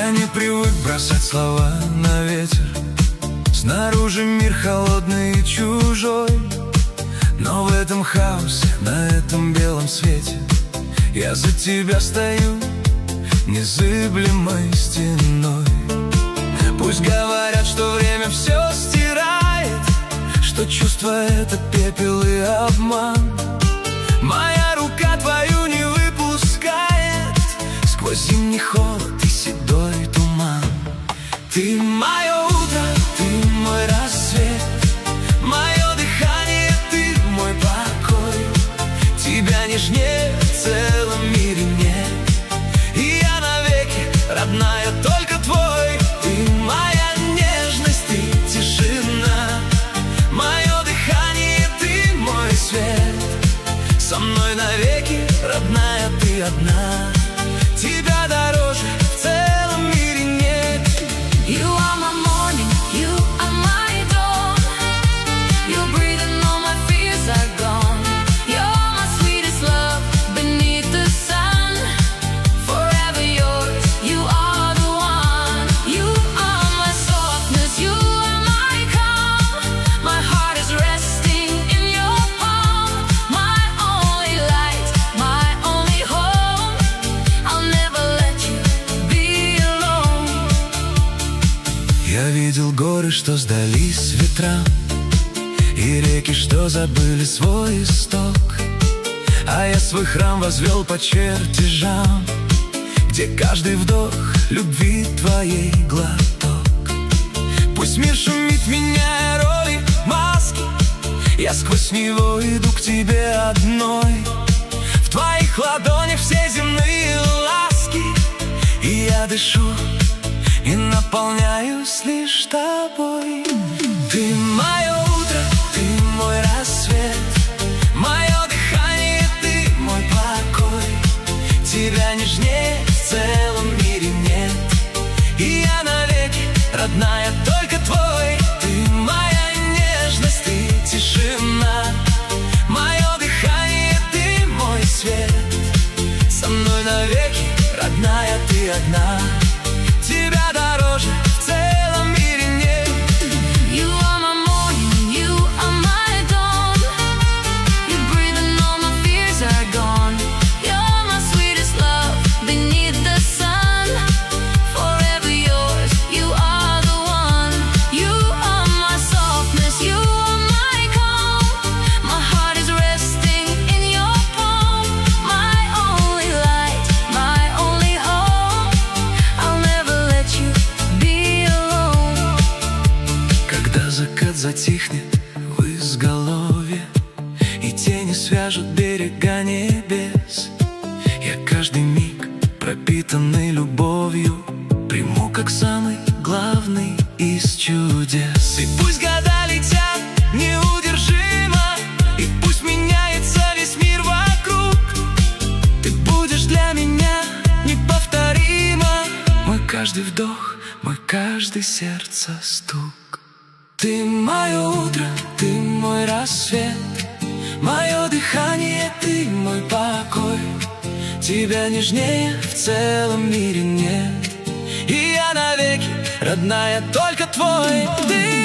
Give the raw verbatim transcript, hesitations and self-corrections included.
Я не привык бросать слова на ветер. Снаружи мир холодный и чужой, но в этом хаосе, на этом белом свете я за тебя стою незыблемой стеной. Пусть говорят, что время все стирает, что чувство — это пепел и обман. Моя рука твою не выпускает сквозь зимний холод и седой туман. Ты мое утро, ты мой рассвет, мое дыхание, ты мой покой. Тебя нежнее в целом мире нет, и я навеки, родная, только твой. Ты моя нежность, ты тишина, мое дыхание, ты мой свет. Со мной навеки, родная, ты одна. Тебя дороже в целом мире нет. You are my morning, you are my dawn. You're breathing, all my fears are gone. You're my sweetest love beneath the sun. Forever yours, you are the one. You are my softness, you are my calm. My heart is resting in your palm. My only light, my only home. I'll never let you be alone. Я видел горы, что сдались ветрам, и реки, что забыли свой исток. А я свой храм возвел по чертежам, где каждый вдох любви твоей глоток. Пусть мир шумит, меняя роли, маски, я сквозь него иду к тебе одной. В твоих ладонях все земные ласки, и я дышу и наполняюсь лишь тобой. Ты мое утро, ты мой рассвет, мое дыхание, ты мой покой. Тебя нежнее в целом мире нет, и я навеки, родная, только твой. Ты моя нежность, ты тишина, мое дыхание, ты мой свет. Со мной навеки, родная, ты одна. Тебя дороже в целом мире нет. You are my morning, you are my dawn. You're breathing, all my fears are gone. You're my sweetest love beneath the sun. Forever yours, you are the one. You are my softness, you are my calm. My heart is resting in your palm. My only light, my only hope. I'll never let you be alone. Когда закат затихнет в изголовье, и тени свяжут берега небес, я каждый миг, пропитанный любовью, приму как самый главный из чудес. И пусть года летят неудержимо, и пусть меняется весь мир вокруг, ты будешь для меня неповторима. Мой каждый вдох, мой каждый сердце стук. Ты мое утро, ты мой рассвет, мое дыхание, ты мой покой. Тебя нежнее в целом мире нет, и я навеки, родная, только твой. Ты